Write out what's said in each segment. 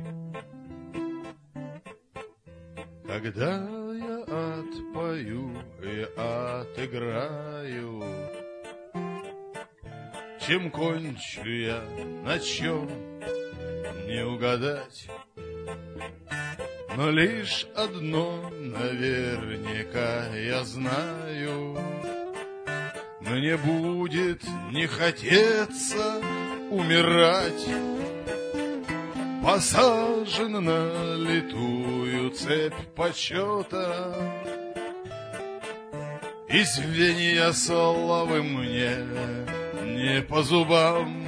Когда я отпою и отыграю, чем кончу я, на чем не угадать. Но лишь одно наверняка я знаю: мне будет не хотеться умирать, посажен на литую цепь почета, и звенья славы мне не по зубам.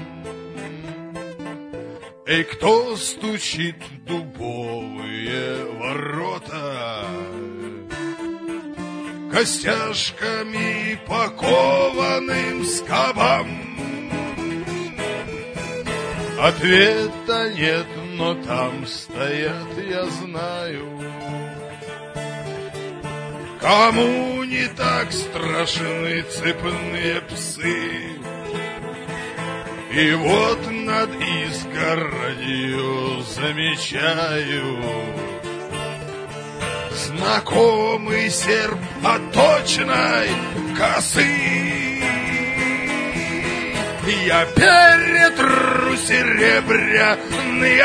Эй, кто стучит в дубовые ворота, костяшками по кованым скобам? Ответа нет, но там стоят, я знаю, кому не так страшны цепные псы. И вот над изгородью замечаю знакомый серп отточенной косы. Я перетру серебряный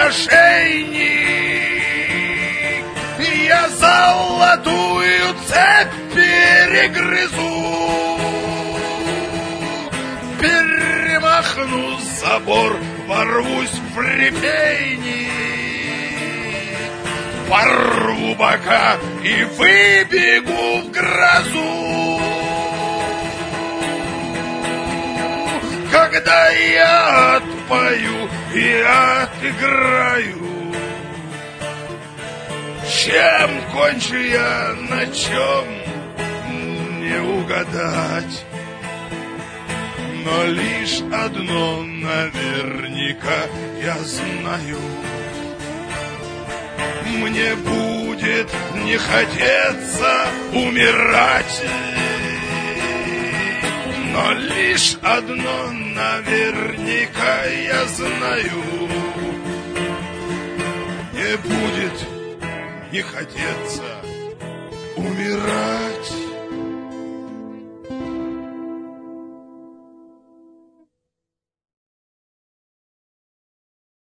ошейник, я золотую цепь перегрызу, перемахну забор, ворвусь в репейник, порву бока и выбегу в грозу. Когда я отпою и отыграю, чем кончу я, на чем не угадать. Но лишь одно наверняка я знаю: мне будет не хотеться умирать. Но лишь одно наверняка я знаю: мне будет не хотеться умирать.